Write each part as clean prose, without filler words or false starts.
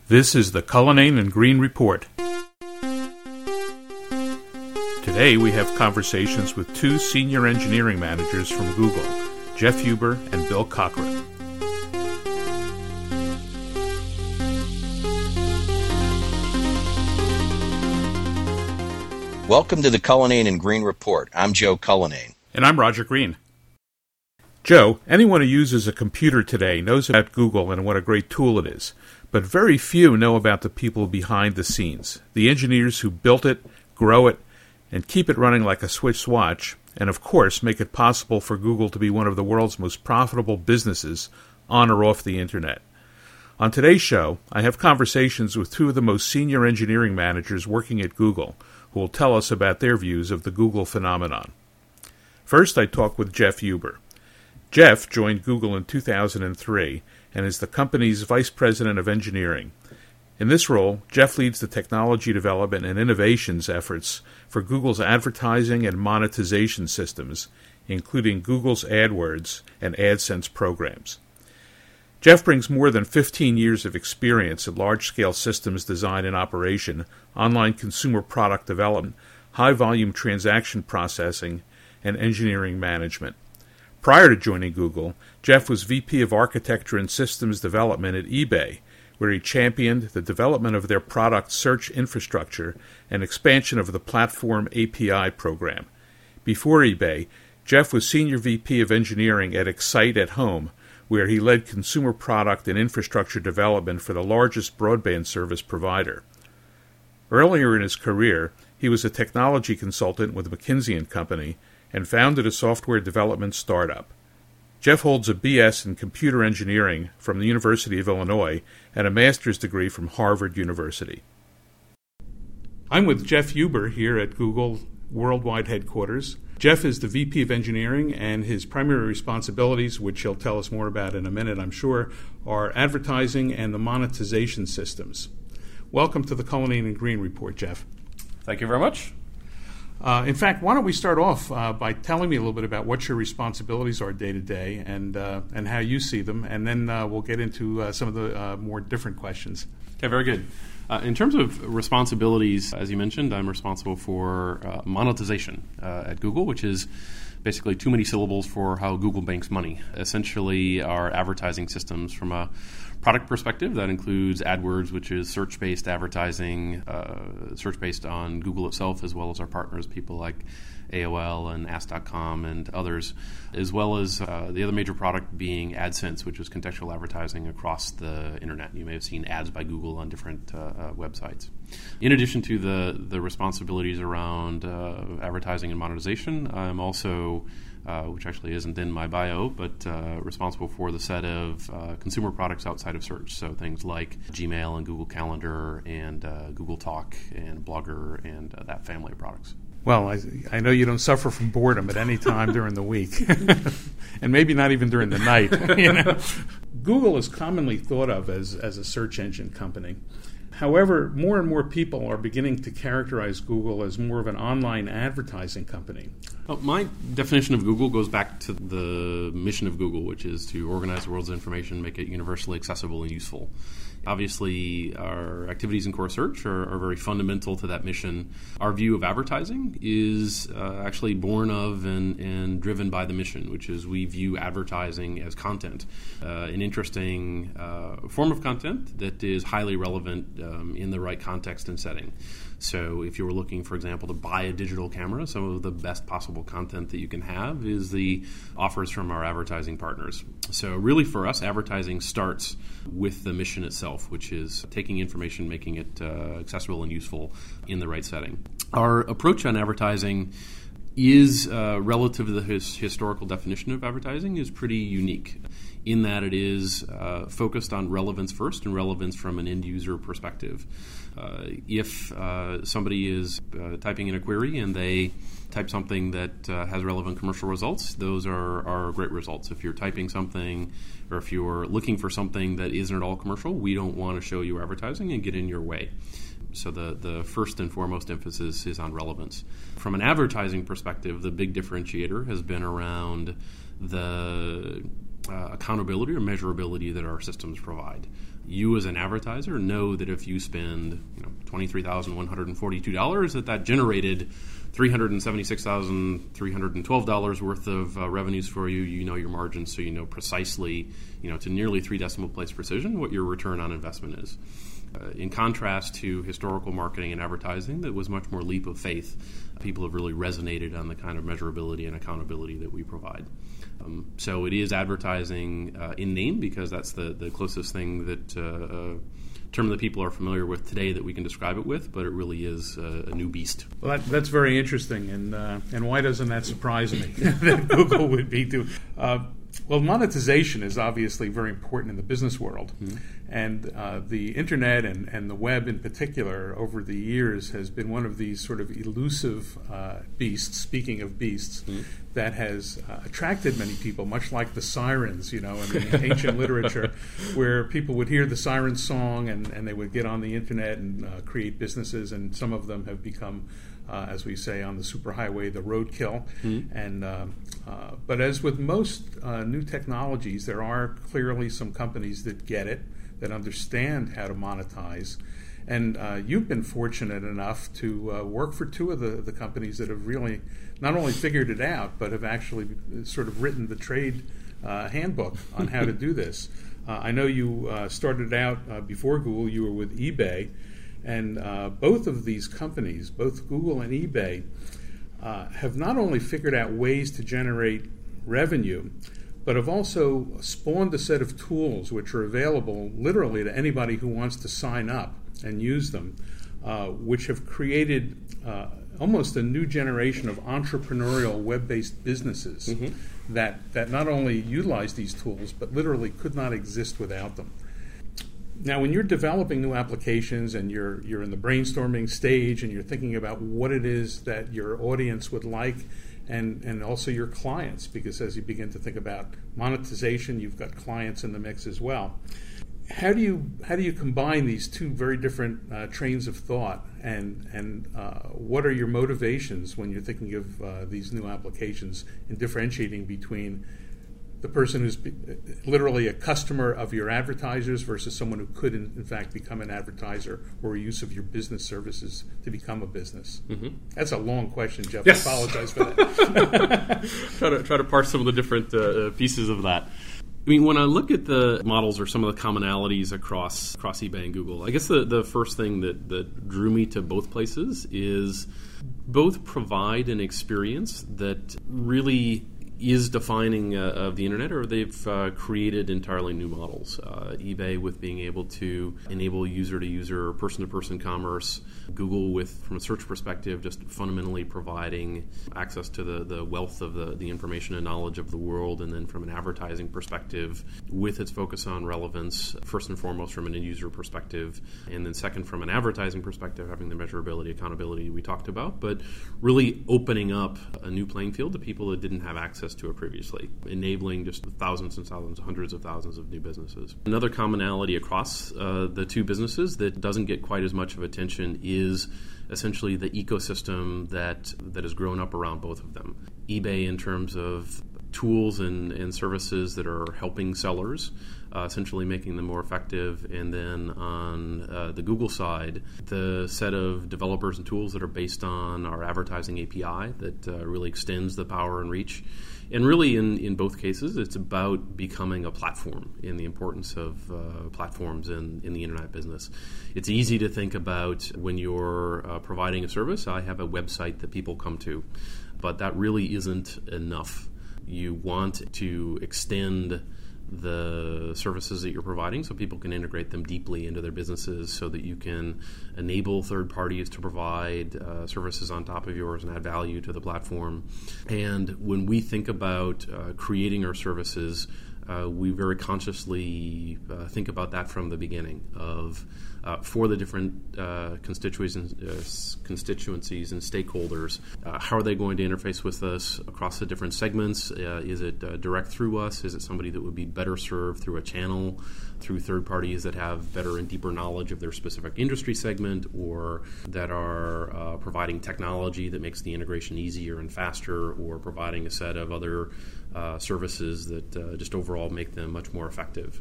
This is the Cullinane and Green Report. Today we have conversations with two senior engineering managers from Google, Jeff Huber and Bill Cochran. Welcome to the Cullinane and Green Report. I'm Joe Cullinane. And I'm Roger Green. Joe, anyone who uses a computer today knows about Google and what a great tool it is. But very few know about the people behind the scenes, the engineers who built it, grow it, and keep it running like a Swiss watch, and of course make it possible for Google to be one of the world's most profitable businesses on or off the internet. On today's show, I have conversations with two of the most senior engineering managers working at Google, who will tell us about their views of the Google phenomenon. First, I talk with Jeff Huber. Jeff joined Google in 2003 and is the company's Vice President of Engineering. In this role, Jeff leads the technology development and innovations efforts for Google's advertising and monetization systems, including Google's AdWords and AdSense programs. Jeff brings more than 15 years of experience in large-scale systems design and operation, online consumer product development, high-volume transaction processing, and engineering management. Prior to joining Google, Jeff was VP of Architecture and Systems Development at eBay, where he championed the development of their product search infrastructure and expansion of the platform API program. Before eBay, Jeff was Senior VP of Engineering at Excite at Home, where he led consumer product and infrastructure development for the largest broadband service provider. Earlier in his career, he was a technology consultant with McKinsey & Company and founded a software development startup. Jeff holds a BS in computer engineering from the University of Illinois and a master's degree from Harvard University. I'm with Jeff Huber here at Google Worldwide Headquarters. Jeff is the VP of Engineering, and his primary responsibilities, which he'll tell us more about in a minute, I'm sure, are advertising and the monetization systems. Welcome to the Cullinane and Green Report, Jeff. Thank you very much. In fact, why don't we start off by telling me a little bit about what your responsibilities are day to day and how you see them, and then we'll get into some of the more different questions. Okay, very good. In terms of responsibilities, as you mentioned, I'm responsible for monetization at Google, which is basically too many syllables for how Google banks money. Essentially, our advertising systems from a product perspective, that includes AdWords, which is search-based advertising, search-based on Google itself, as well as our partners, people like AOL and Ask.com and others, as well as the other major product being AdSense, which is contextual advertising across the internet. You may have seen ads by Google on different websites. In addition to the responsibilities around advertising and monetization, I'm also which actually isn't in my bio, but responsible for the set of consumer products outside of search. So things like Gmail and Google Calendar and Google Talk and Blogger and that family of products. Well, I know you don't suffer from boredom at any time during the week, and maybe not even during the night. You know, Google is commonly thought of as a search engine company. However, more and more people are beginning to characterize Google as more of an online advertising company. Well, my definition of Google goes back to the mission of Google, which is to organize the world's information, make it universally accessible and useful. Obviously, our activities in core search are very fundamental to that mission. Our view of advertising is actually born of and driven by the mission, which is we view advertising as content, an interesting form of content that is highly relevant in the right context and setting. So if you were looking, for example, to buy a digital camera, some of the best possible content that you can have is the offers from our advertising partners. So really for us, advertising starts with the mission itself, which is taking information, making it accessible and useful in the right setting. Our approach on advertising is, relative to the historical definition of advertising, is pretty unique in that it is focused on relevance first and relevance from an end-user perspective. If somebody is typing in a query and they type something that has relevant commercial results, those are great results. If you're typing something or if you're looking for something that isn't at all commercial, we don't want to show you advertising and get in your way. So the first and foremost emphasis is on relevance. From an advertising perspective, the big differentiator has been around the accountability or measurability that our systems provide. You as an advertiser know that if you spend $23,142, that generated $376,312 worth of revenues for you. You know your margins, so you know precisely, to nearly 3 decimal place precision, what your return on investment is. In contrast to historical marketing and advertising, that was much more leap of faith. People have really resonated on the kind of measurability and accountability that we provide. So it is advertising in name, because that's the closest thing that term that people are familiar with today that we can describe it with, but it really is a new beast. Well, that's very interesting, and why doesn't that surprise me that Google would be doing? Well, monetization is obviously very important in the business world, and the internet and the web in particular over the years has been one of these sort of elusive beasts, speaking of beasts, that has attracted many people, much like the sirens, in the ancient literature, where people would hear the siren song and they would get on the internet and create businesses, and some of them have become, as we say on the superhighway, the roadkill. But as with most new technologies, there are clearly some companies that get it, that understand how to monetize. And you've been fortunate enough to work for 2 of the companies that have really not only figured it out, but have actually sort of written the trade handbook on how to do this. I know you started out before Google, you were with eBay, and both of these companies, both Google and eBay, have not only figured out ways to generate revenue, but have also spawned a set of tools which are available literally to anybody who wants to sign up and use them, which have created almost a new generation of entrepreneurial web-based businesses that not only utilize these tools, but literally could not exist without them. Now, when you're developing new applications and you're in the brainstorming stage and you're thinking about what it is that your audience would like, and also your clients, because as you begin to think about monetization, you've got clients in the mix as well. How do you combine these 2 very different trains of thought, and what are your motivations when you're thinking of these new applications and differentiating between the person who's literally a customer of your advertisers versus someone who could, in fact, become an advertiser or a use of your business services to become a business? That's a long question, Jeff. Yes. I apologize for that. try to parse some of the different pieces of that. I mean, when I look at the models or some of the commonalities across eBay and Google, I guess the first thing that drew me to both places is both provide an experience that really is defining of the internet, or they've created entirely new models. eBay with being able to enable user-to-user, person-to-person commerce. Google with, from a search perspective, just fundamentally providing access to the wealth of the information and knowledge of the world. And then from an advertising perspective, with its focus on relevance, first and foremost from an end-user perspective, and then second from an advertising perspective, having the measurability, accountability we talked about, but really opening up a new playing field to people that didn't have access to it previously, enabling just thousands and thousands, hundreds of thousands of new businesses. Another commonality across the 2 businesses that doesn't get quite as much of attention is essentially the ecosystem that has grown up around both of them. eBay in terms of tools and services that are helping sellers, essentially making them more effective. And then on the Google side, the set of developers and tools that are based on our advertising API that really extends the power and reach. And really, in both cases, it's about becoming a platform and the importance of platforms in the internet business. It's easy to think about when you're providing a service, I have a website that people come to, but that really isn't enough. You want to extend the services that you're providing so people can integrate them deeply into their businesses, so that you can enable third parties to provide services on top of yours and add value to the platform. And when we think about creating our services, we very consciously think about that from the beginning of for the different constituencies and stakeholders. How are they going to interface with us across the different segments? Is it direct through us? Is it somebody that would be better served through a channel, through third parties that have better and deeper knowledge of their specific industry segment, or that are providing technology that makes the integration easier and faster, or providing a set of other services that just overall make them much more effective.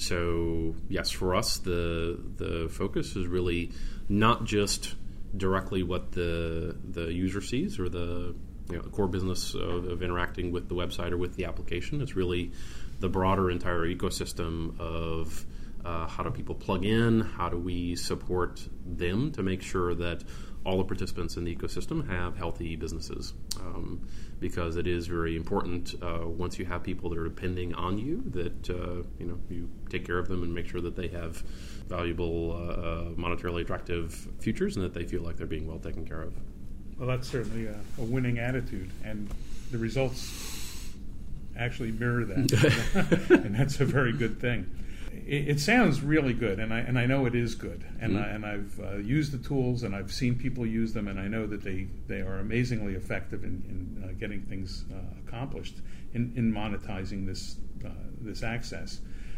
So yes, for us, the focus is really not just directly what the user sees or the core business of interacting with the website or with the application. It's really the broader entire ecosystem of how do people plug in, how do we support them to make sure that all the participants in the ecosystem have healthy businesses, because it is very important once you have people that are depending on you that you take care of them and make sure that they have valuable, monetarily attractive futures and that they feel like they're being well taken care of. Well, that's certainly a winning attitude, and the results actually mirror that, and that's a very good thing. It sounds really good, and I know it is good, and I've used the tools, and I've seen people use them, and I know that they are amazingly effective in getting things accomplished in monetizing this access.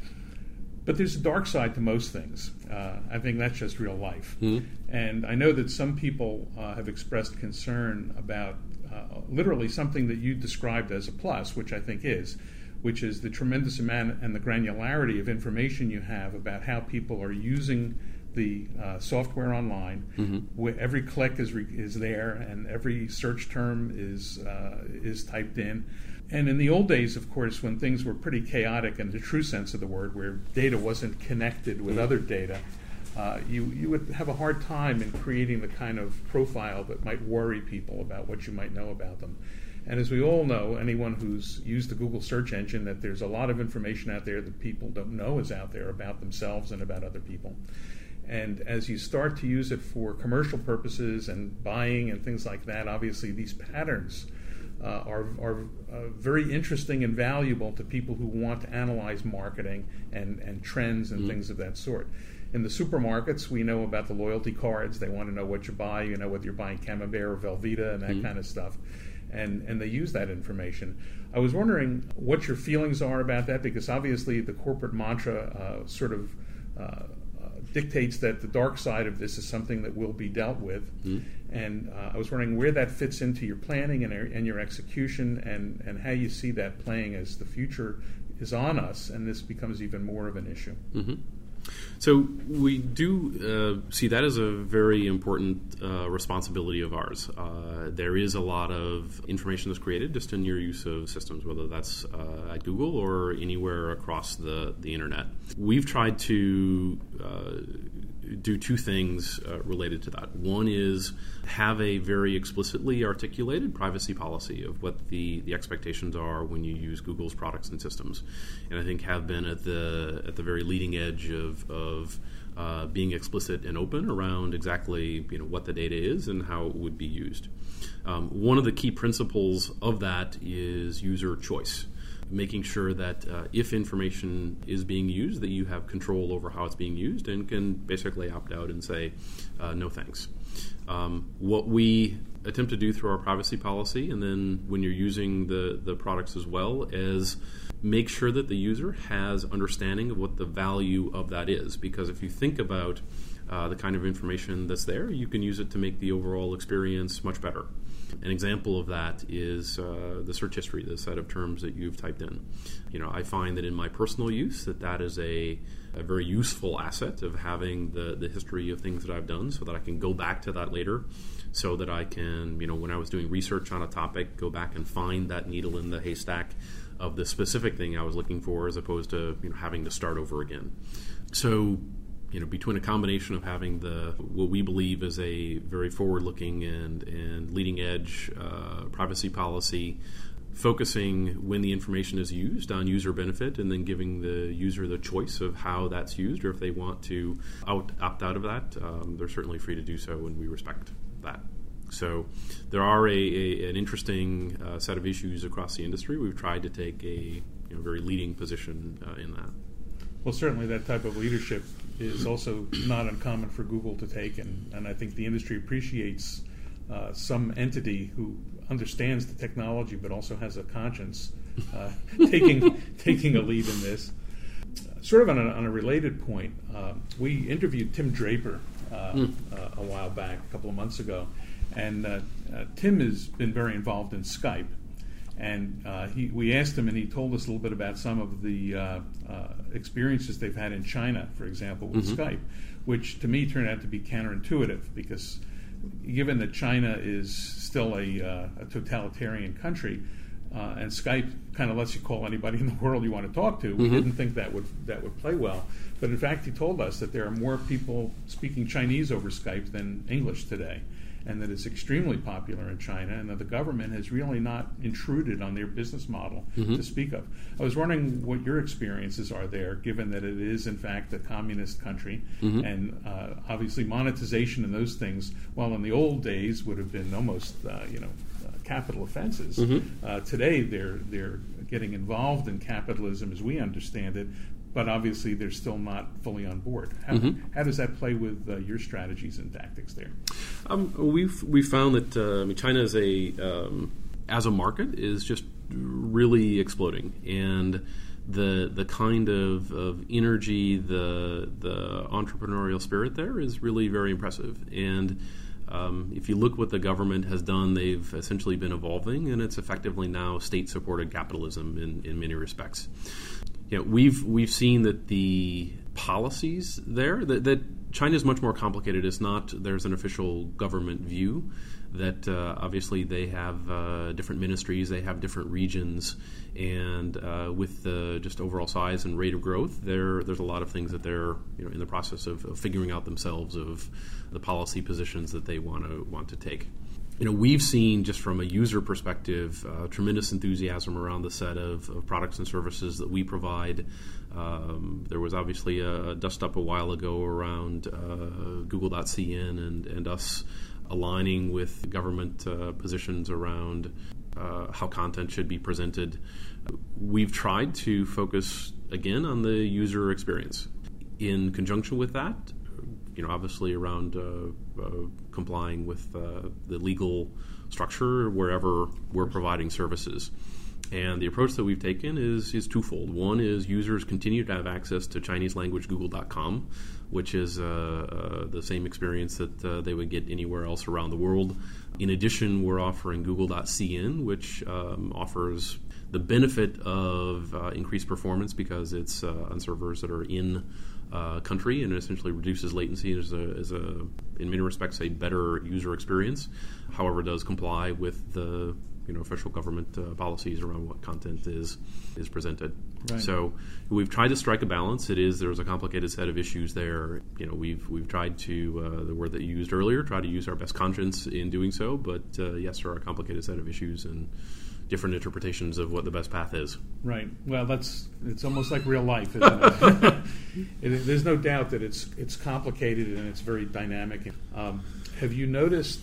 But there's a dark side to most things. I think that's just real life. And I know that some people have expressed concern about literally something that you described as a plus, which I think is, which is the tremendous amount and the granularity of information you have about how people are using the software online. Where every click is there, and every search term is typed in. And in the old days, of course, when things were pretty chaotic in the true sense of the word, where data wasn't connected with other data, you would have a hard time in creating the kind of profile that might worry people about what you might know about them. And as we all know, anyone who's used the Google search engine, that there's a lot of information out there that people don't know is out there about themselves and about other people. And as you start to use it for commercial purposes and buying and things like that, obviously these patterns are very interesting and valuable to people who want to analyze marketing and trends and things of that sort. In the supermarkets, we know about the loyalty cards. They want to know what you buy, whether you're buying Camembert or Velveeta and that kind of stuff. And they use that information. I was wondering what your feelings are about that, because obviously the corporate mantra dictates that the dark side of this is something that will be dealt with. And I was wondering where that fits into your planning and your execution, and how you see that playing as the future is on us and this becomes even more of an issue. So we do see that as a very important responsibility of ours. There is a lot of information that's created just in your use of systems, whether that's at Google or anywhere across the internet. We've tried to do two things related to that. One is have a very explicitly articulated privacy policy of what the expectations are when you use Google's products and systems, and I think have been at the very leading edge of being explicit and open around exactly what the data is and how it would be used. One of the key principles of that is user choice. Making sure that if information is being used, that you have control over how it's being used and can basically opt out and say, no thanks. What we attempt to do through our privacy policy, and then when you're using the products as well, is make sure that the user has understanding of what the value of that is. Because if you think about the kind of information that's there, you can use it to make the overall experience much better. An example of that is the search history, the set of terms that you've typed in. I find that in my personal use that is a very useful asset of having the history of things that I've done, so that I can go back to that later, so that I can, when I was doing research on a topic, go back and find that needle in the haystack of the specific thing I was looking for, as opposed to having to start over again. So between a combination of having what we believe is a very forward-looking and leading-edge privacy policy, focusing when the information is used on user benefit, and then giving the user the choice of how that's used, or if they want to opt out of that, they're certainly free to do so, and we respect that. So there are an interesting set of issues across the industry. We've tried to take a very leading position in that. Well, certainly that type of leadership is also not uncommon for Google to take, and I think the industry appreciates some entity who understands the technology but also has a conscience taking a lead in this. Sort of on a related point, we interviewed Tim Draper a while back, a couple of months ago, and Tim has been very involved in Skype. And we asked him, and he told us a little bit about some of the experiences they've had in China, for example, with Skype, which to me turned out to be counterintuitive, because given that China is still a totalitarian country, and Skype kind of lets you call anybody in the world you want to talk to, we didn't think that would play well. But in fact, he told us that there are more people speaking Chinese over Skype than English today, and that it's extremely popular in China, and that the government has really not intruded on their business model to speak of. I was wondering what your experiences are there, given that it is, in fact, a communist country, and obviously monetization and those things, while in the old days would have been almost, capital offenses. Today, they're getting involved in capitalism as we understand it, but obviously they're still not fully on board. How does that play with your strategies and tactics there? We've found that China is as a market is just really exploding, and the kind of energy, the entrepreneurial spirit there is really very impressive. And if you look what the government has done, they've essentially been evolving, and it's effectively now state-supported capitalism in many respects. We've seen that the policies there, that China is much more complicated. It's not, there's an official government view that obviously they have different ministries, they have different regions, and with the just overall size and rate of growth, there's a lot of things that they're in the process of figuring out themselves, of the policy positions that they want to take. We've seen, just from a user perspective, tremendous enthusiasm around the set of products and services that we provide. There was obviously a dust-up a while ago around Google.cn and us aligning with government positions around how content should be presented. We've tried to focus, again, on the user experience. In conjunction with that, obviously around complying with the legal structure wherever we're providing services. And the approach that we've taken is twofold. One is users continue to have access to Chinese language Google.com, which is the same experience that they would get anywhere else around the world. In addition, we're offering Google.cn, which offers the benefit of increased performance because it's on servers that are in country, and it essentially reduces latency and is in many respects a better user experience. However, it does comply with the official government policies around what content is presented. Right. So we've tried to strike a balance. There's a complicated set of issues there. We've tried to, the word that you used earlier, try to use our best conscience in doing so. But yes, there are a complicated set of issues and different interpretations of what the best path is. Right. Well, it's almost like real life, isn't it? There's no doubt that it's complicated and it's very dynamic. Have you noticed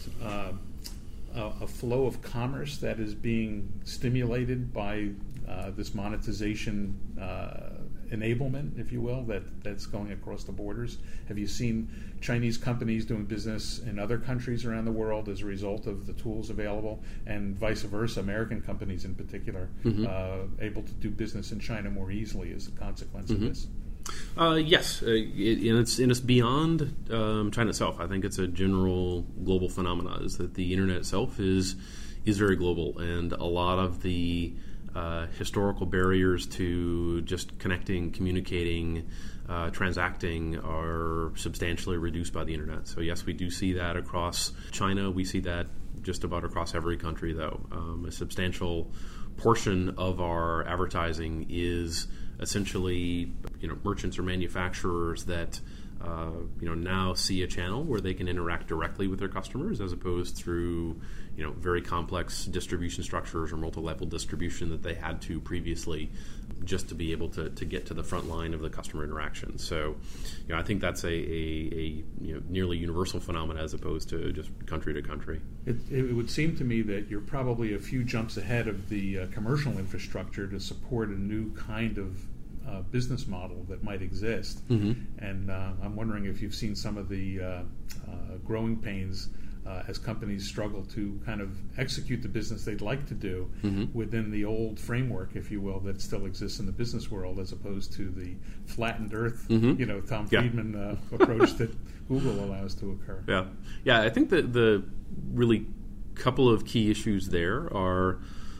a flow of commerce that is being stimulated by this monetization enablement, if you will, that's going across the borders? Have you seen Chinese companies doing business in other countries around the world as a result of the tools available, and vice versa, American companies in particular, able to do business in China more easily as a consequence of this? Yes, and it's beyond China itself. I think it's a general global phenomenon, is that the internet itself is very global, and a lot of the historical barriers to just connecting, communicating, transacting are substantially reduced by the internet. So yes, we do see that across China. We see that just about across every country, though. A substantial portion of our advertising is essentially merchants or manufacturers that now see a channel where they can interact directly with their customers, as opposed through very complex distribution structures or multi-level distribution that they had to previously, just to be able to get to the front line of the customer interaction. So I think that's a nearly universal phenomenon as opposed to just country to country. It would seem to me that you're probably a few jumps ahead of the commercial infrastructure to support a new kind of business model that might exist. And I'm wondering if you've seen some of the growing pains as companies struggle to kind of execute the business they'd like to do within the old framework, if you will, that still exists in the business world, as opposed to the flattened earth, Tom Friedman approach that Google allows to occur. Yeah. I think that the really couple of key issues there are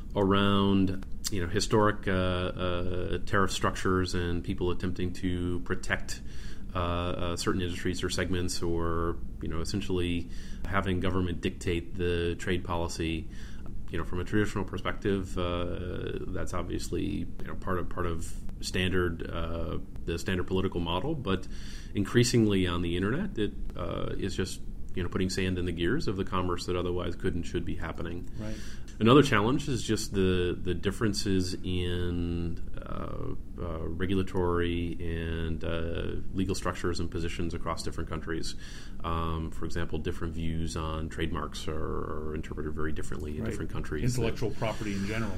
around historic tariff structures and people attempting to protect certain industries or segments, or essentially having government dictate the trade policy. From a traditional perspective, that's obviously part of the standard political model. But increasingly on the internet, it is just putting sand in the gears of the commerce that otherwise could and should be happening. Right. Another challenge is just the differences in regulatory and legal structures and positions across different countries. For example, different views on trademarks are interpreted very differently in different countries. Intellectual property in general.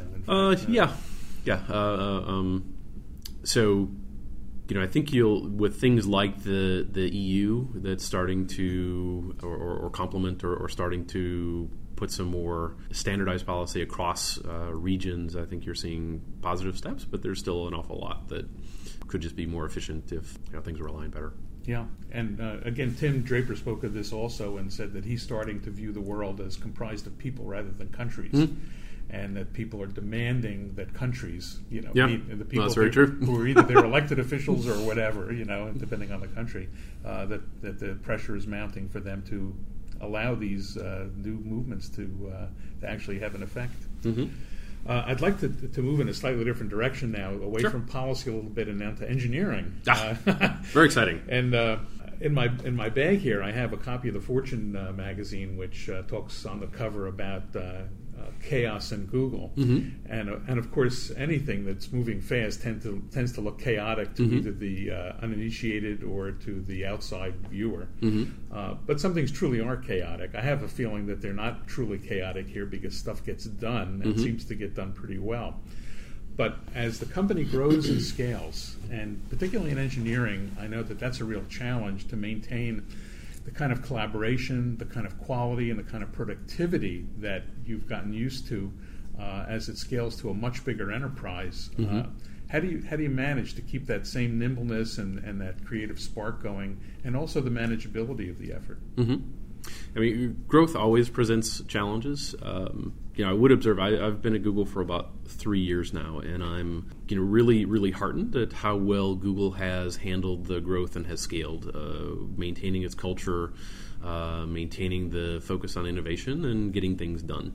So, I think with things like the EU that's starting to or complement or starting to put some more standardized policy across regions, I think you're seeing positive steps, but there's still an awful lot that could just be more efficient if things were aligned better. Yeah, and again, Tim Draper spoke of this also and said that he's starting to view the world as comprised of people rather than countries. Mm-hmm. And that people are demanding that countries, the people that's very true. who are either their elected officials or whatever, depending on the country, that the pressure is mounting for them to allow these new movements to actually have an effect. Mm-hmm. I'd like to move in a slightly different direction now, away from policy a little bit and now to engineering. Very exciting. And in my bag here, I have a copy of the Fortune magazine, which talks on the cover about chaos in Google, mm-hmm. and of course anything that's moving fast tends to look chaotic to mm-hmm. either the uninitiated or to the outside viewer. Mm-hmm. But some things truly are chaotic. I have a feeling that they're not truly chaotic here because stuff gets done and mm-hmm. seems to get done pretty well. But as the company grows and scales, and particularly in engineering, I know that that's a real challenge to maintain the kind of collaboration, the kind of quality, and the kind of productivity that you've gotten used to as it scales to a much bigger enterprise. Mm-hmm. How do you manage to keep that same nimbleness and that creative spark going, and also the manageability of the effort? Mm-hmm. I mean, growth always presents challenges. I would observe, I've been at Google for about 3 years now, and I'm really, really heartened at how well Google has handled the growth and has scaled, maintaining its culture, maintaining the focus on innovation, and getting things done.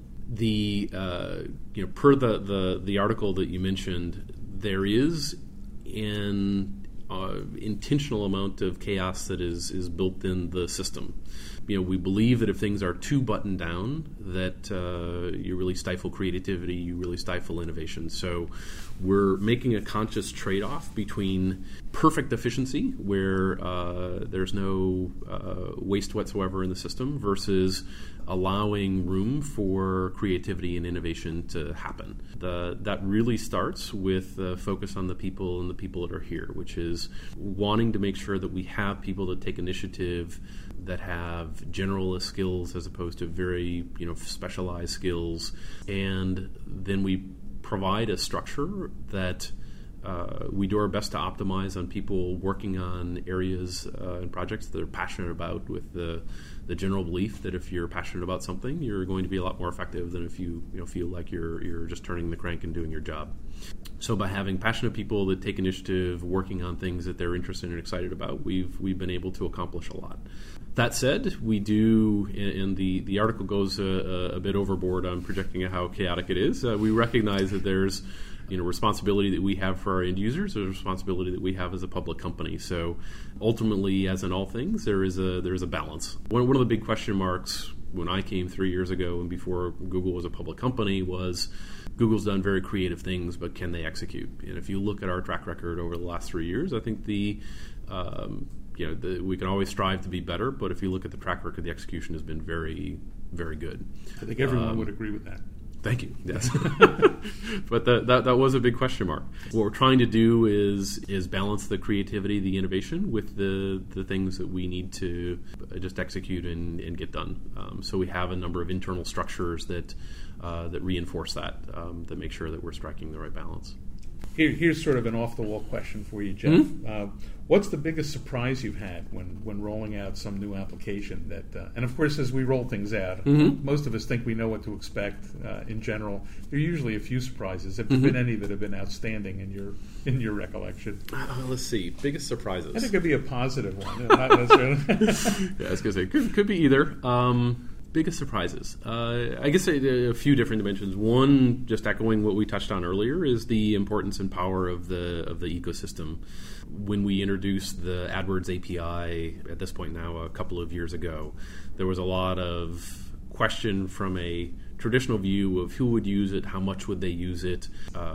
Per the article that you mentioned, there is an intentional amount of chaos that is built in the system. We believe that if things are too buttoned down, that you really stifle creativity, you really stifle innovation. So we're making a conscious trade-off between perfect efficiency, where there's no waste whatsoever in the system, versus allowing room for creativity and innovation to happen. That really starts with the focus on the people and the people that are here, which is wanting to make sure that we have people that take initiative, that have generalist skills as opposed to very specialized skills, and then we provide a structure that we do our best to optimize on people working on areas and projects that they're passionate about, with the general belief that if you're passionate about something, you're going to be a lot more effective than if you feel like you're just turning the crank and doing your job. So by having passionate people that take initiative, working on things that they're interested and excited about, we've been able to accomplish a lot. That said, we do, and the article goes a bit overboard on projecting how chaotic it is. We recognize that there's responsibility that we have for our end users, there's a responsibility that we have as a public company. So ultimately, as in all things, there is a balance. One of the big question marks when I came 3 years ago and before Google was a public company was, Google's done very creative things, but can they execute? And if you look at our track record over the last 3 years, I think we can always strive to be better, but if you look at the track record, the execution has been very, very good. I think everyone would agree with that. Thank you. Yes, but that was a big question mark. What we're trying to do is balance the creativity, the innovation, with the things that we need to just execute and get done. So we have a number of internal structures that reinforce that make sure that we're striking the right balance. Here's sort of an off-the-wall question for you, Jeff. What's the biggest surprise you've had when rolling out some new application? And of course, as we roll things out, most of us think we know what to expect. In general, there are usually a few surprises. Have there been any that have been outstanding in your recollection? Let's see, biggest surprises. And it could be a positive one. Not necessarily. Yeah, I was going to say could be either. Biggest surprises. I guess a few different dimensions. One, just echoing what we touched on earlier, is the importance and power of the ecosystem. When we introduced the AdWords API at this point now a couple of years ago, there was a lot of question from a traditional view of who would use it, how much would they use it,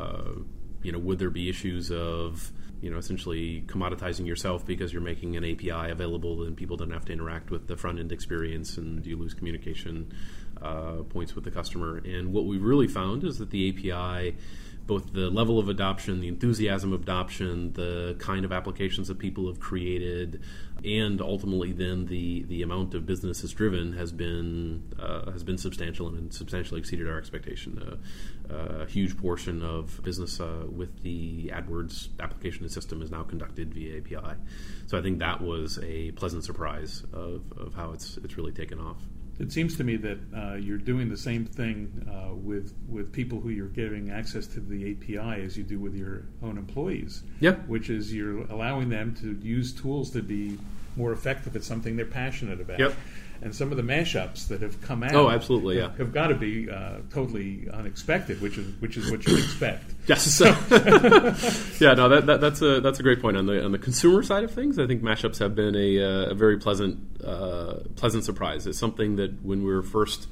would there be issues of essentially commoditizing yourself because you're making an API available and people don't have to interact with the front-end experience and you lose communication points with the customer. And what we really found is that the API, both the level of adoption, the enthusiasm of adoption, the kind of applications that people have created, and ultimately then the amount of business is driven has been substantial and substantially exceeded our expectation. A huge portion of business with the AdWords application and system is now conducted via API. So I think that was a pleasant surprise of how it's really taken off. It seems to me that you're doing the same thing with people who you're giving access to the API as you do with your own employees. Yeah. Which is you're allowing them to use tools to be more effective at something they're passionate about. Yep. And some of the mashups that have come out absolutely, have got to be totally unexpected, which is what you expect. Yes. Yeah, no, that's a great point. On the consumer side of things, I think mashups have been a very pleasant surprise. It's something that when we were first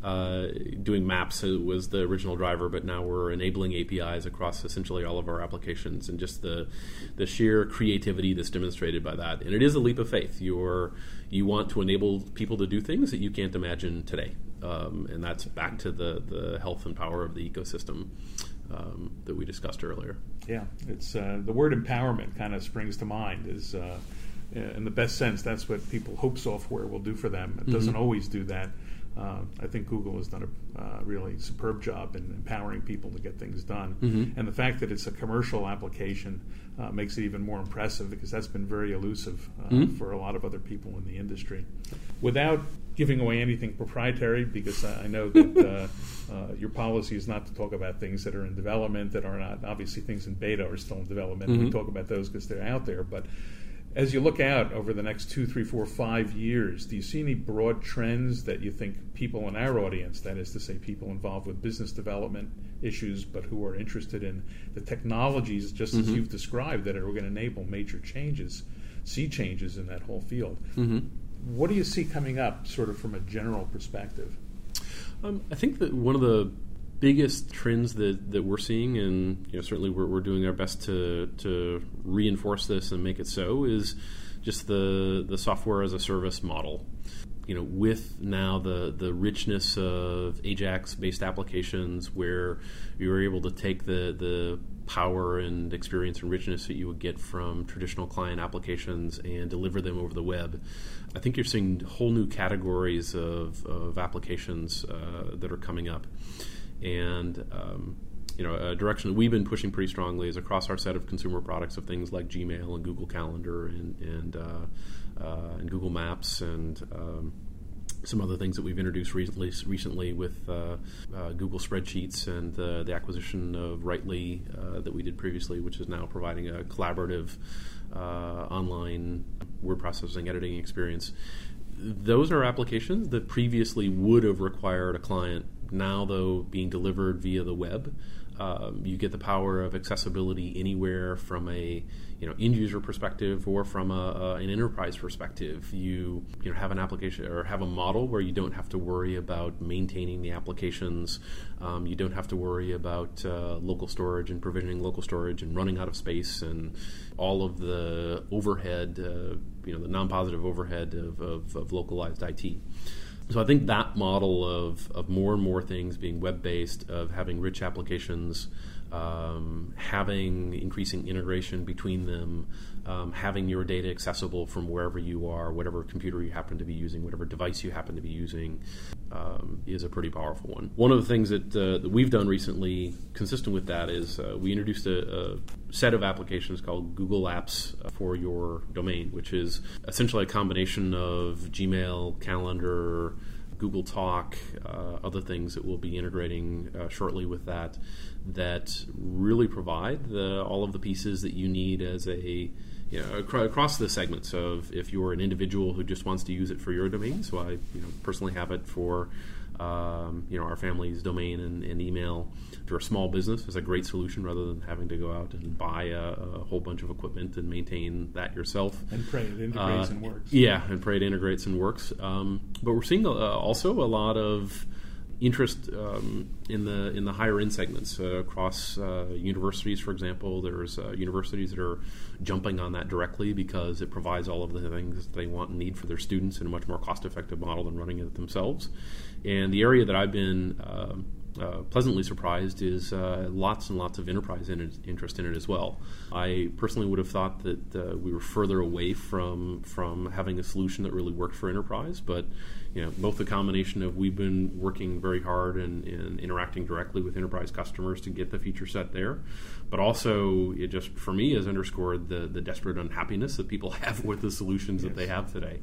doing maps, it was the original driver, but now we're enabling APIs across essentially all of our applications, and just the sheer creativity that's demonstrated by that. And it is a leap of faith. You want to enable people to do things that you can't imagine today, and that's back to the health and power of the ecosystem that we discussed earlier. Yeah, it's the word empowerment kind of springs to mind. Is in the best sense, that's what people hope software will do for them. It doesn't always do that. I think Google has done a really superb job in empowering people to get things done. And the fact that it's a commercial application makes it even more impressive, because that's been very elusive for a lot of other people in the industry. Without giving away anything proprietary, because I know that your policy is not to talk about things that are in development, that are not, obviously things in beta are still in development. We talk about those because they're out there. But as you look out over the next 2, 3, 4, 5 years, do you see any broad trends that you think people in our audience, that is to say people involved with business development issues but who are interested in the technologies just as you've described that are going to enable major changes, sea changes in that whole field? What do you see coming up sort of from a general perspective? I think that one of the biggest trends that we're seeing, and certainly we're doing our best to reinforce this and make it so, is just the software as a service model. With now the richness of Ajax-based applications, where you're able to take the power and experience and richness that you would get from traditional client applications and deliver them over the web, I think you're seeing whole new categories of applications that are coming up. And a direction that we've been pushing pretty strongly is across our set of consumer products of things like Gmail and Google Calendar and Google Maps and some other things that we've introduced recently with Google Spreadsheets and the acquisition of Rightly that we did previously, which is now providing a collaborative online word processing editing experience. Those are applications that previously would have required a client. Now, though, being delivered via the web, you get the power of accessibility anywhere from a end user perspective or from an enterprise perspective. You have an application or have a model where you don't have to worry about maintaining the applications. You don't have to worry about local storage and provisioning local storage and running out of space and all of the overhead, the non-positive overhead of localized IT. So I think that model of more and more things being web-based, of having rich applications having increasing integration between them, having your data accessible from wherever you are, whatever computer you happen to be using, whatever device you happen to be using, is a pretty powerful one. One of the things that we've done recently consistent with that is we introduced a set of applications called Google Apps for your domain, which is essentially a combination of Gmail, Calendar, Google Talk, other things that we'll be integrating shortly with that really provide all of the pieces that you need as across the segments of if you're an individual who just wants to use it for your domain. So I personally have it for our family's domain and email. If you're a small business, it's a great solution rather than having to go out and buy a whole bunch of equipment and maintain that yourself. And pray it integrates and works. Yeah, and pray it integrates and works. But we're seeing also a lot of interest in the higher end segments across universities. For example, there's universities that are jumping on that directly because it provides all of the things they want and need for their students in a much more cost effective model than running it themselves. And the area that I've been pleasantly surprised is lots and lots of enterprise interest in it as well. I personally would have thought that we were further away from having a solution that really worked for enterprise, but both the combination of we've been working very hard and interacting directly with enterprise customers to get the feature set there, but also it just for me has underscored the desperate unhappiness that people have with the solutions that they have today.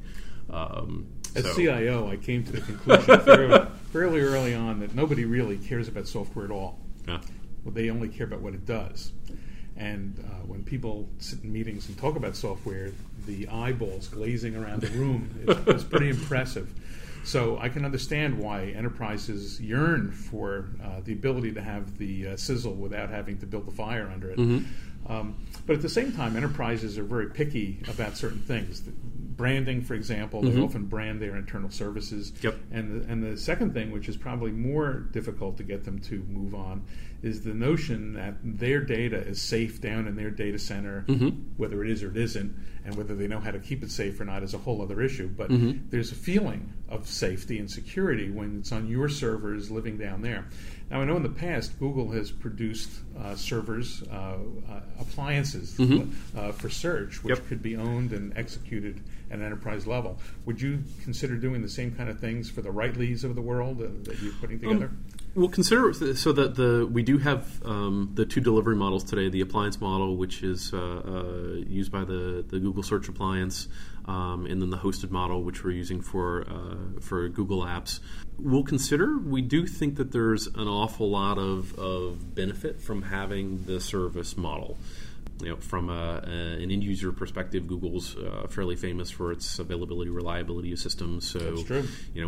As CIO, I came to the conclusion fairly early on that nobody really cares about software at all. Yeah. Well, they only care about what it does. And when people sit in meetings and talk about software, the eyeballs glazing around the room is pretty impressive. So I can understand why enterprises yearn for the ability to have the sizzle without having to build a fire under it. Mm-hmm. But at the same time, enterprises are very picky about certain things. Branding, for example, they often brand their internal services. Yep. And the second thing, which is probably more difficult to get them to move on, is the notion that their data is safe down in their data center, whether it is or it isn't, and whether they know how to keep it safe or not is a whole other issue. But there's a feeling of safety and security when it's on your servers living down there. Now, I know in the past, Google has produced servers, appliances for search, which could be owned and executed at an enterprise level. Would you consider doing the same kind of things for the Rightleys of the world that you're putting together? We'll consider so that we do have the two delivery models today: the appliance model, which is used by the Google Search appliance, and then the hosted model, which we're using for Google Apps. We'll consider. We do think that there's an awful lot of benefit from having the service model. From an end user perspective, Google's fairly famous for its availability, reliability of systems. So, that's true.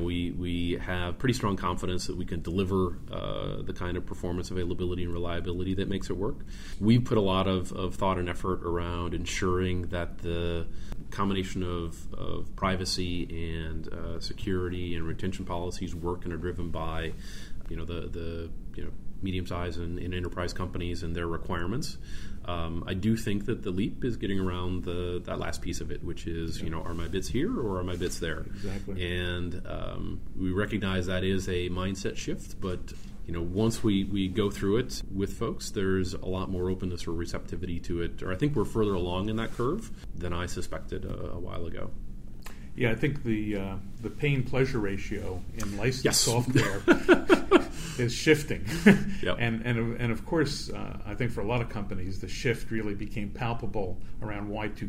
We have pretty strong confidence that we can deliver the kind of performance, availability, and reliability that makes it work. We put a lot of thought and effort around ensuring that the combination of privacy and security and retention policies work and are driven by, the medium-sized and enterprise companies and their requirements. I do think that the leap is getting around that last piece of it, which is, are my bits here or are my bits there? Exactly. And we recognize that is a mindset shift, but once we go through it with folks, there's a lot more openness or receptivity to it. Or I think we're further along in that curve than I suspected a while ago. Yeah, I think the pain-pleasure ratio in licensed software is shifting. Yep. And of course, I think for a lot of companies, the shift really became palpable around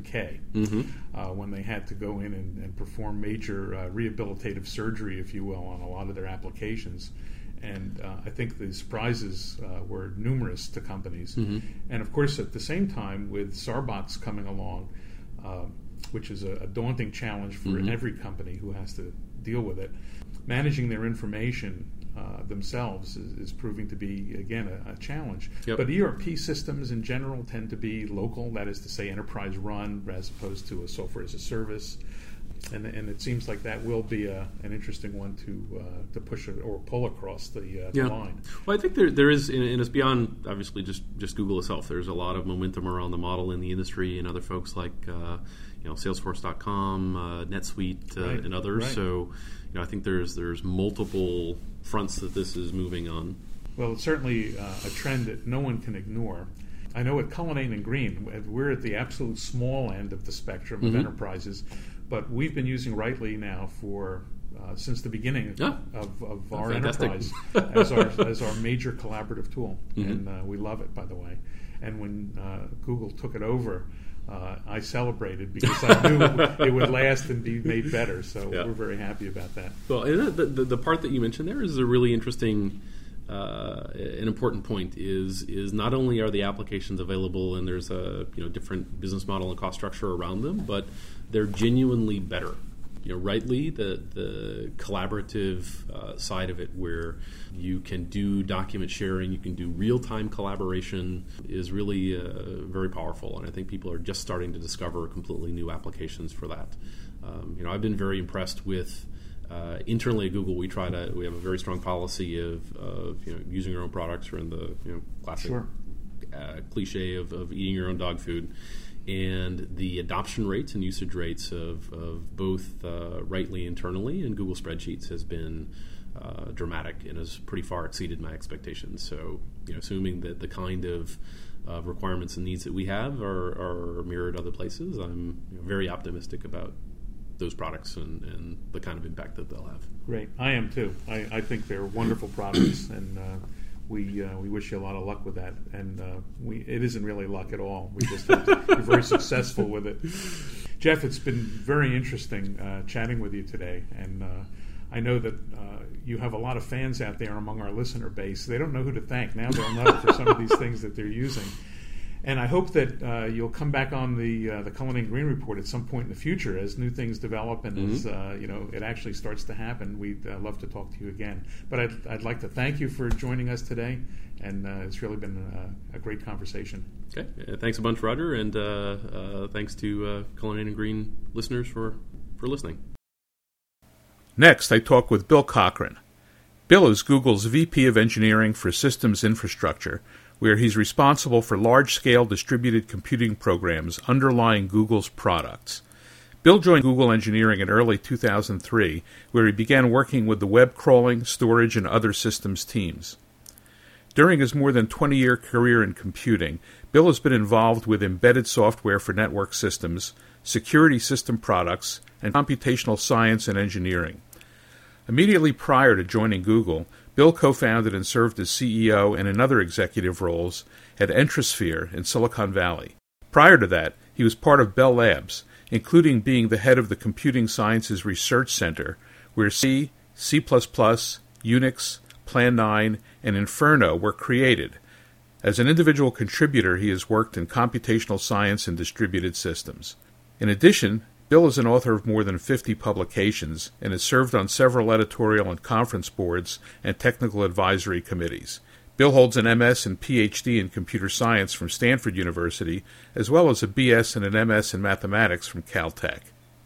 Y2K, when they had to go in and perform major rehabilitative surgery, if you will, on a lot of their applications. And I think the surprises were numerous to companies. And of course, at the same time, with Sarbox coming along, which is a daunting challenge for every company who has to deal with it, managing their information themselves is proving to be, again, a challenge. Yep. But ERP systems in general tend to be local, that is to say enterprise run, as opposed to a software as a service. And it seems like that will be an interesting one to push or pull across the line. Well, I think there is, and it's beyond obviously just Google itself. There's a lot of momentum around the model in the industry, and other folks like Salesforce.com, NetSuite, and others. Right. So I think there's multiple fronts that this is moving on. Well, it's certainly a trend that no one can ignore. I know at Cullinane and Green, we're at the absolute small end of the spectrum of enterprises, but we've been using Rightly now for since the beginning of our enterprise as our major collaborative tool, and we love it, by the way. And when Google took it over, I celebrated because I knew it would last and be made better. So we're very happy about that. Well, and the part that you mentioned there is a really interesting, an important point. Is not only are the applications available and there's a different business model and cost structure around them, but they're genuinely better. Rightly, the collaborative side of it, where you can do document sharing, you can do real-time collaboration, is really very powerful. And I think people are just starting to discover completely new applications for that. I've been very impressed with internally at Google. We have a very strong policy of using our own products, or in the classic cliche of eating your own dog food. And the adoption rates and usage rates of both Rightly internally and Google Spreadsheets has been dramatic and has pretty far exceeded my expectations. So, assuming that the kind of requirements and needs that we have are mirrored other places, I'm very optimistic about those products and the kind of impact that they'll have. Great. I am too. I think they're wonderful products, and we wish you a lot of luck with that. And it isn't really luck at all. We just have to be very successful with it. Jeff, it's been very interesting chatting with you today, and I know that you have a lot of fans out there among our listener base. They don't know who to thank. Now they'll know for some of these things that they're using. And I hope that you'll come back on the Cullinane Green Report at some point in the future as new things develop and as it actually starts to happen. We'd love to talk to you again. But I'd like to thank you for joining us today, and it's really been a great conversation. Okay, thanks a bunch, Roger, and thanks to Cullinane and Green listeners for listening. Next, I talk with Bill Cochran. Bill is Google's VP of Engineering for Systems Infrastructure, where he's responsible for large-scale distributed computing programs underlying Google's products. Bill joined Google Engineering in early 2003, where he began working with the web crawling, storage, and other systems teams. During his more than 20-year career in computing, Bill has been involved with embedded software for network systems, security system products, and computational science and engineering. Immediately prior to joining Google, Bill co-founded and served as CEO and in other executive roles at Entrosphere in Silicon Valley. Prior to that, he was part of Bell Labs, including being the head of the Computing Sciences Research Center, where C, C++, Unix, Plan 9, and Inferno were created. As an individual contributor, he has worked in computational science and distributed systems. In addition, Bill is an author of more than 50 publications and has served on several editorial and conference boards and technical advisory committees. Bill holds an MS and PhD in computer science from Stanford University, as well as a BS and an MS in mathematics from Caltech.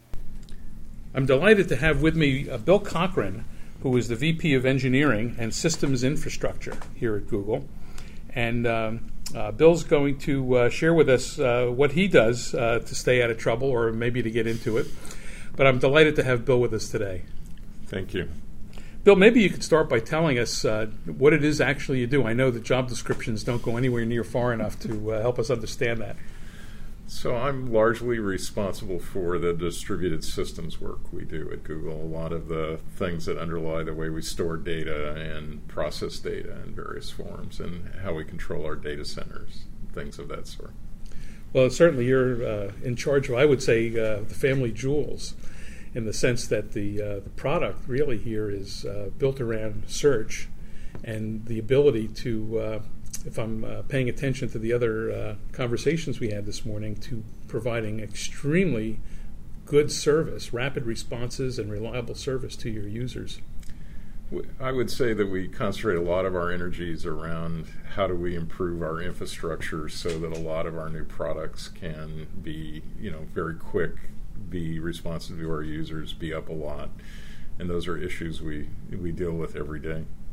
I'm delighted to have with me Bill Cochran, who is the VP of Engineering and Systems Infrastructure here at Google. And Bill's going to share with us what he does to stay out of trouble, or maybe to get into it. But I'm delighted to have Bill with us today. Thank you. Bill, maybe you could start by telling us what it is actually you do. I know that job descriptions don't go anywhere near far enough to help us understand that. So I'm largely responsible for the distributed systems work we do at Google. A lot of the things that underlie the way we store data and process data in various forms, and how we control our data centers, things of that sort. Well, certainly you're in charge of, I would say, the family jewels, in the sense that the product really here is built around search and the ability to, if I'm paying attention to the other conversations we had this morning, to providing extremely good service, rapid responses, and reliable service to your users. I would say that we concentrate a lot of our energies around how do we improve our infrastructure so that a lot of our new products can be, very quick, be responsive to our users, be up a lot. And those are issues we deal with every day.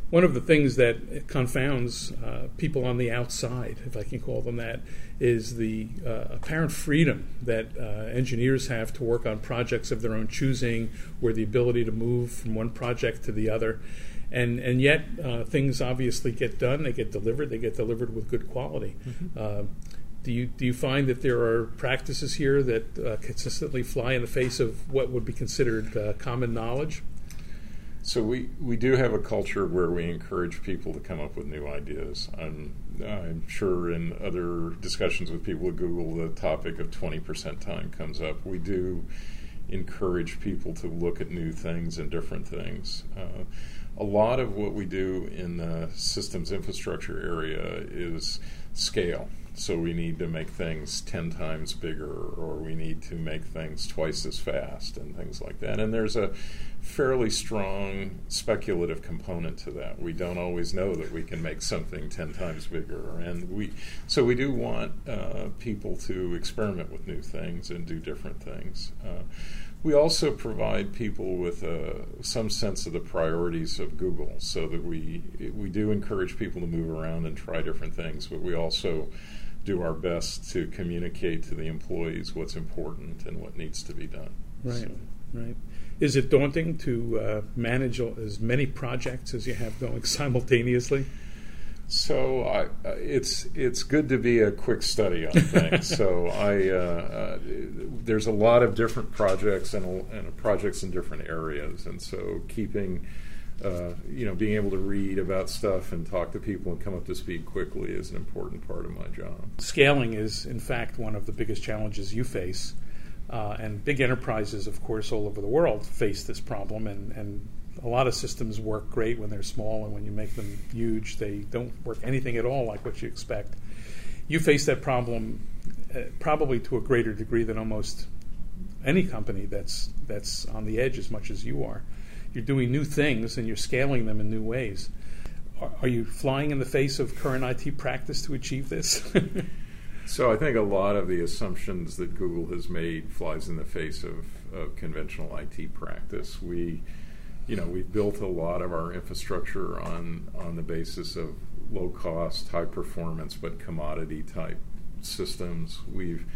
One of the things that confounds people on the outside, if I can call them that, is the apparent freedom that engineers have to work on projects of their own choosing, or the ability to move from one project to the other. And yet things obviously get done, they get delivered with good quality. Mm-hmm. Do you find that there are practices here that consistently fly in the face of what would be considered common knowledge? So we do have a culture where we encourage people to come up with new ideas. I'm sure in other discussions with people at Google, the topic of 20% time comes up. We do encourage people to look at new things and different things. A lot of what we do in the systems infrastructure area is scale. So we need to make things 10 times bigger, or we need to make things twice as fast and things like that. And there's a fairly strong speculative component to that. We don't always know that we can make something 10 times bigger. And we do want people to experiment with new things and do different things. We also provide people with some sense of the priorities of Google, so that we do encourage people to move around and try different things, but we also do our best to communicate to the employees what's important and what needs to be done. Right. Is it daunting to manage as many projects as you have going simultaneously? So it's good to be a quick study on things. So there's a lot of different projects and projects in different areas, and so keeping being able to read about stuff and talk to people and come up to speed quickly is an important part of my job. Scaling is, in fact, one of the biggest challenges you face, and big enterprises, of course, all over the world face this problem, and a lot of systems work great when they're small, and when you make them huge, they don't work anything at all like what you expect. You face that problem probably to a greater degree than almost any company that's on the edge as much as you are. You're doing new things and you're scaling them in new ways. Are you flying in the face of current IT practice to achieve this? So I think a lot of the assumptions that Google has made flies in the face of conventional IT practice. We've built a lot of our infrastructure on the basis of low cost, high performance, but commodity type systems. We've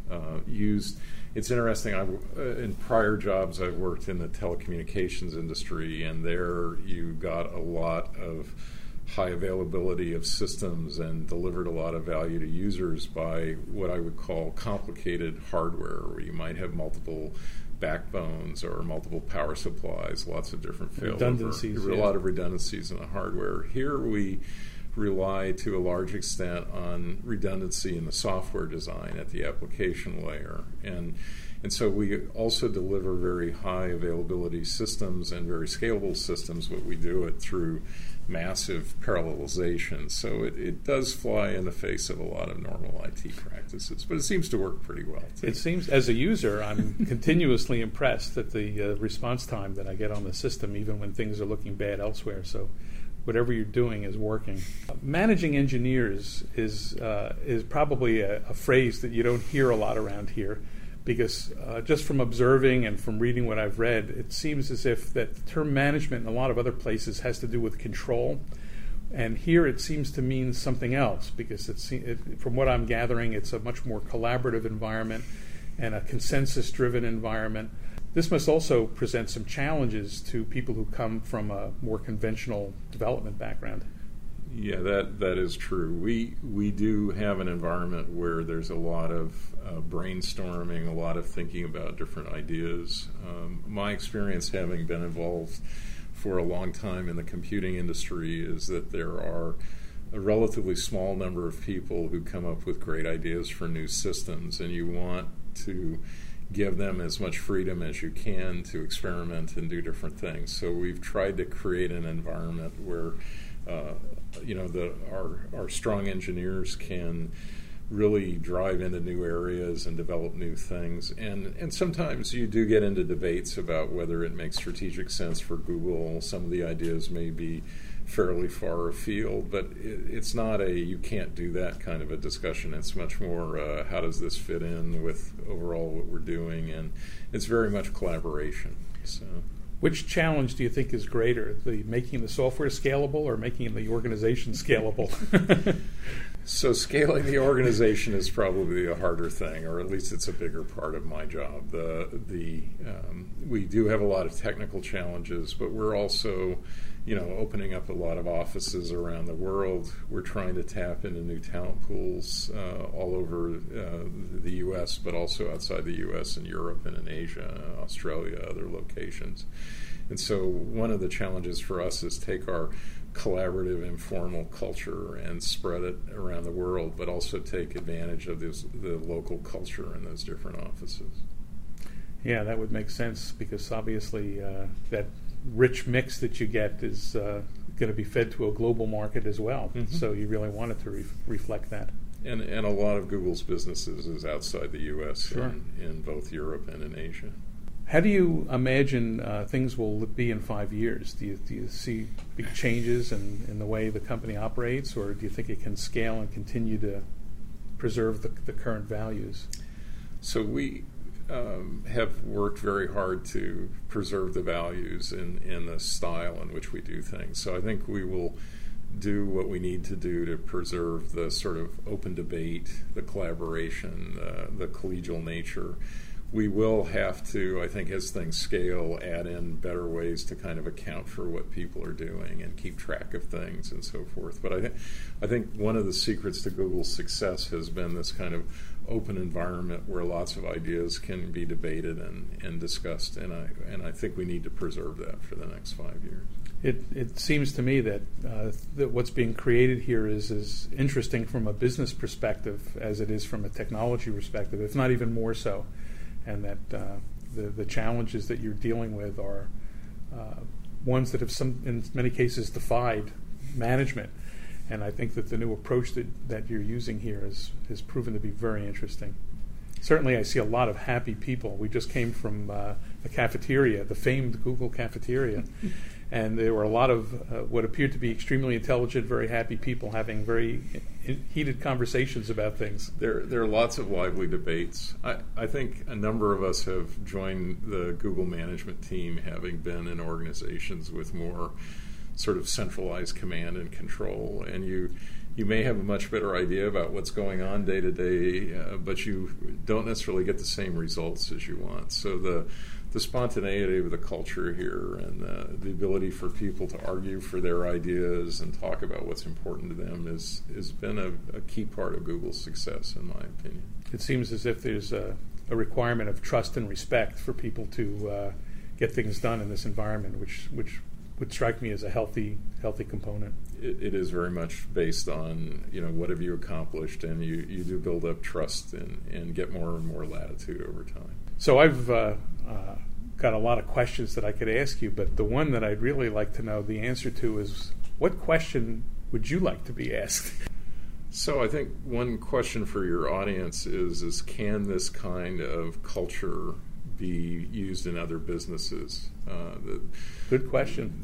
used. It's interesting. In prior jobs, I've worked in the telecommunications industry, and there you got a lot of high availability of systems and delivered a lot of value to users by what I would call complicated hardware, where you might have multiple backbones or multiple power supplies, lots of different redundancies, a lot of redundancies in the hardware. Here we rely to a large extent on redundancy in the software design at the application layer. And so we also deliver very high availability systems and very scalable systems, but we do it through massive parallelization. So it does fly in the face of a lot of normal IT practices, but it seems to work pretty well, too. It seems, as a user, I'm continuously impressed at the response time that I get on the system, even when things are looking bad elsewhere. So whatever you're doing is working. Managing engineers is probably a phrase that you don't hear a lot around here, because just from observing and from reading what I've read, it seems as if that the term management in a lot of other places has to do with control. And here it seems to mean something else, because from what I'm gathering, it's a much more collaborative environment and a consensus-driven environment. This must also present some challenges to people who come from a more conventional development background. Yeah, that is true. We do have an environment where there's a lot of brainstorming, a lot of thinking about different ideas. My experience, having been involved for a long time in the computing industry, is that there are a relatively small number of people who come up with great ideas for new systems, and you want to give them as much freedom as you can to experiment and do different things. So we've tried to create an environment where our strong engineers can really drive into new areas and develop new things. And sometimes you do get into debates about whether it makes strategic sense for Google. Some of the ideas may be fairly far afield, but it's not you can't do that kind of a discussion. It's much more how does this fit in with overall what we're doing, and it's very much collaboration. So Which challenge do you think is greater, the making the software scalable or making the organization scalable? So scaling the organization is probably a harder thing, or at least it's a bigger part of my job. We do have a lot of technical challenges, but we're also, opening up a lot of offices around the world. We're trying to tap into new talent pools all over the U.S., but also outside the U.S. and Europe and in Asia, Australia, other locations. And so one of the challenges for us is take our collaborative, informal culture and spread it around the world, but also take advantage of the local culture in those different offices. Yeah, that would make sense, because obviously that rich mix that you get is going to be fed to a global market as well. Mm-hmm. So you really want it to reflect that. And a lot of Google's businesses is outside the U.S. Sure. in both Europe and in Asia. How do you imagine things will be in 5 years? Do you see big changes in the way the company operates, or do you think it can scale and continue to preserve the current values? So we have worked very hard to preserve the values in the style in which we do things. So I think we will do what we need to do to preserve the sort of open debate, the collaboration, the collegial nature. We will have to, I think, as things scale, add in better ways to kind of account for what people are doing and keep track of things and so forth. But I think one of the secrets to Google's success has been this kind of open environment where lots of ideas can be debated and discussed, and I think we need to preserve that for the next 5 years. It seems to me that what's being created here is as interesting from a business perspective as it is from a technology perspective, if not even more so. And that the challenges that you're dealing with are ones that have in many cases defied management. And I think that the new approach that you're using here has proven to be very interesting. Certainly I see a lot of happy people. We just came from the cafeteria, the famed Google cafeteria. And there were a lot of what appeared to be extremely intelligent, very happy people having very heated conversations about things. There are lots of lively debates. I think a number of us have joined the Google management team having been in organizations with more sort of centralized command and control. And you may have a much better idea about what's going on day to day, but you don't necessarily get the same results as you want. So the spontaneity of the culture here and the ability for people to argue for their ideas and talk about what's important to them has been a key part of Google's success, in my opinion. It seems as if there's a requirement of trust and respect for people to get things done in this environment, which would strike me as a healthy component. It is very much based on, what have you accomplished, and you do build up trust and get more and more latitude over time. So I've got a lot of questions that I could ask you, but the one that I'd really like to know the answer to is, what question would you like to be asked? So I think one question for your audience is can this kind of culture be used in other businesses? Good question.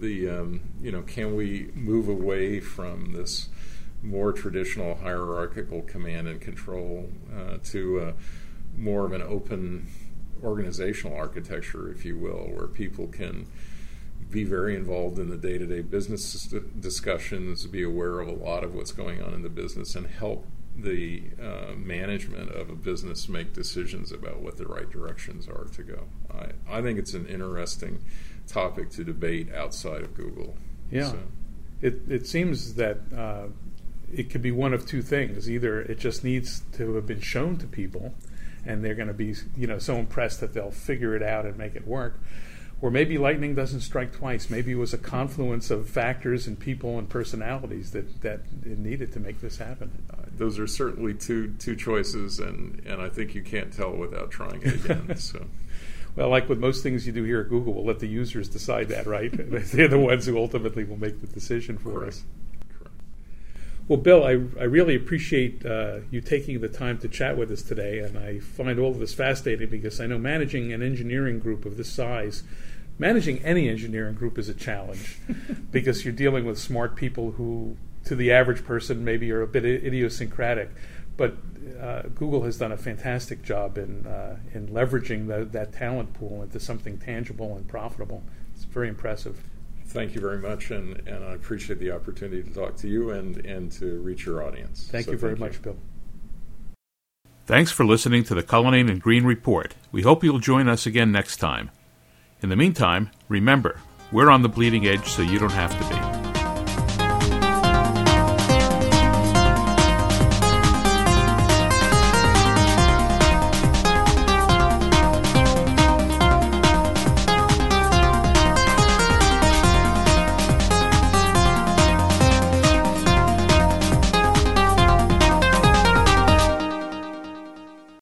Can we move away from this more traditional hierarchical command and control to more of an open organizational architecture, if you will, where people can be very involved in the day-to-day business discussions, be aware of a lot of what's going on in the business, and help the management of a business make decisions about what the right directions are to go. I think it's an interesting topic to debate outside of Google. Yeah. So. It seems that it could be one of two things. Either it just needs to have been shown to people, and they're going to be, so impressed that they'll figure it out and make it work. Or maybe lightning doesn't strike twice. Maybe it was a confluence of factors and people and personalities that it needed to make this happen. Those are certainly two choices, and I think you can't tell without trying it again. So. Well, like with most things you do here at Google, we'll let the users decide that, right? They're the ones who ultimately will make the decision for us. Well, Bill, I really appreciate you taking the time to chat with us today, and I find all of this fascinating because I know managing an engineering group of this size, managing any engineering group is a challenge because you're dealing with smart people who, to the average person, maybe are a bit idiosyncratic. But Google has done a fantastic job in leveraging that talent pool into something tangible and profitable. It's very impressive. Thank you very much, and I appreciate the opportunity to talk to you and to reach your audience. Thank you very much, Bill. Thanks for listening to the Cullinane and Green Report. We hope you'll join us again next time. In the meantime, remember, we're on the bleeding edge so you don't have to be.